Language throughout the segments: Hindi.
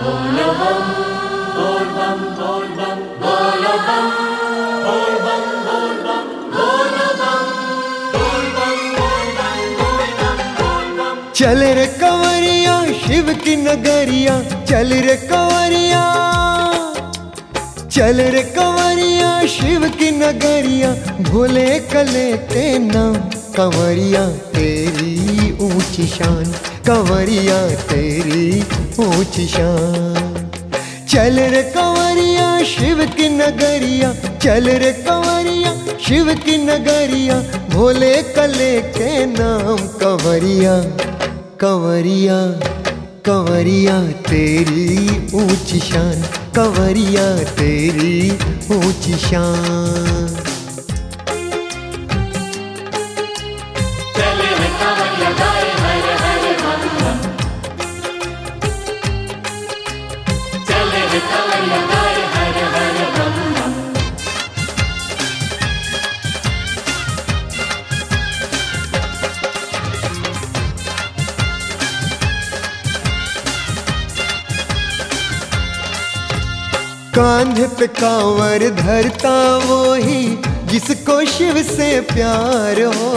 बोलो बम बोल बम बोल बम बोलो बम बोल बम बोल बम बोलो बम बोल बम बोल बम बोल बम बोल बम। चल रे कंवरिया शिव की नगरिया, चल रे कंवरिया, चल रे कंवरिया शिव की नगरिया, भोले कले के नाम कंवरिया तेरी ऊंची शान, कंवरिया तेरी ऊंची शान। चल रे कंवरिया शिव की नगरिया, चल रे कंवरिया शिव की नगरिया, भोले कले के नाम कंवरिया, कंवरिया कंवरिया तेरी ऊंची शान, कंवरिया तेरी ऊंची शान। चले रे कंवरिया गाए हर हर बम बम, चले रे कंवरिया गाए हर हर बम बम। कांधे पे कांवर धरता वो ही जिसको शिव से प्यार हो,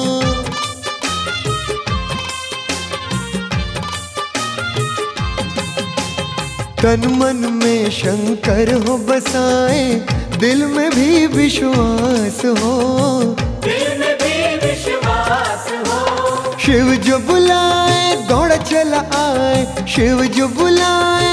तन मन में शंकर हो बसाए, दिल में भी विश्वास हो, दिल में भी विश्वास हो। शिव जो बुलाए दौड़ चला आए, शिव जो बुलाए,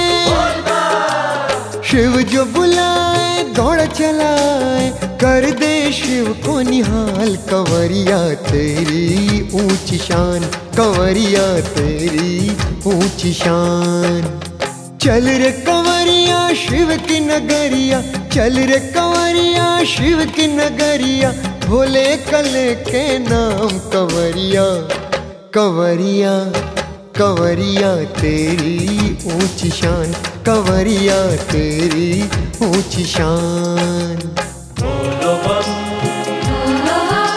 शिव जो बुलाए दौड़ चलाए, कर दे शिव को निहाल, कंवरिया तेरी ऊंची शान, कंवरिया तेरी ऊंची शान। चल रे कंवरिया शिव की नगरिया, चल रे कंवरिया शिव की नगरिया, भोले कले के नाम कंवरिया, कंवरिया कंवरिया तेरी ऊंची शान, कंवरिया तेरी ऊंची शान। बोलो बम बोलो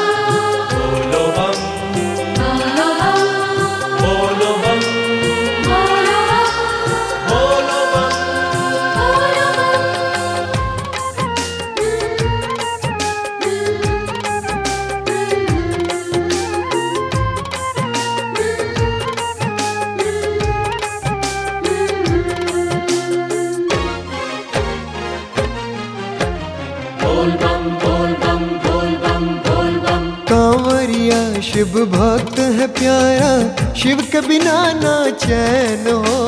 बम बोलो बम बोलो बम बोलो बम बोलो बम बोल बम बोल बम बोल बम। कांवरिया शिव भक्त है प्यारा, शिव के बिना ना चैन हो,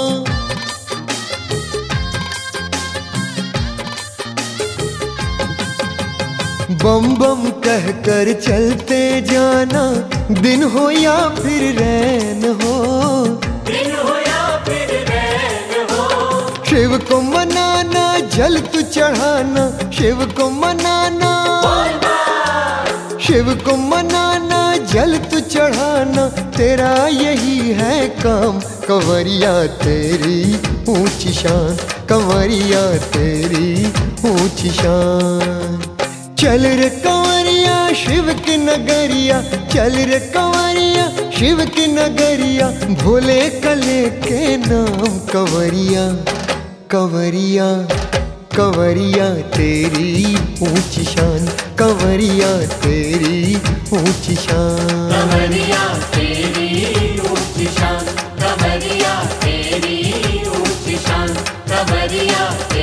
बम बम कह कर चलते जाना, दिन हो या फिर रैन हो, दिन हो या फिर रैन हो। शिव को मनाना जल तू चढ़ाना, शिव को मनाना, शिव को मनाना जल तू चढ़ाना, तेरा यही है काम, कंवरिया तेरी ऊंची शान, कंवरिया तेरी ऊंची शान। चल रे कंवरिया शिव की नगरिया, चल रे कंवरिया शिव की नगरिया, भोले कले के नाम कंवरिया, कंवरिया कंवरिया तेरी ऊंची शान, कंवरिया तेरी ऊंची शान। कंवरिया तेरी ऊंची शान, कंवरिया तेरी ऊंची शान, कंवरिया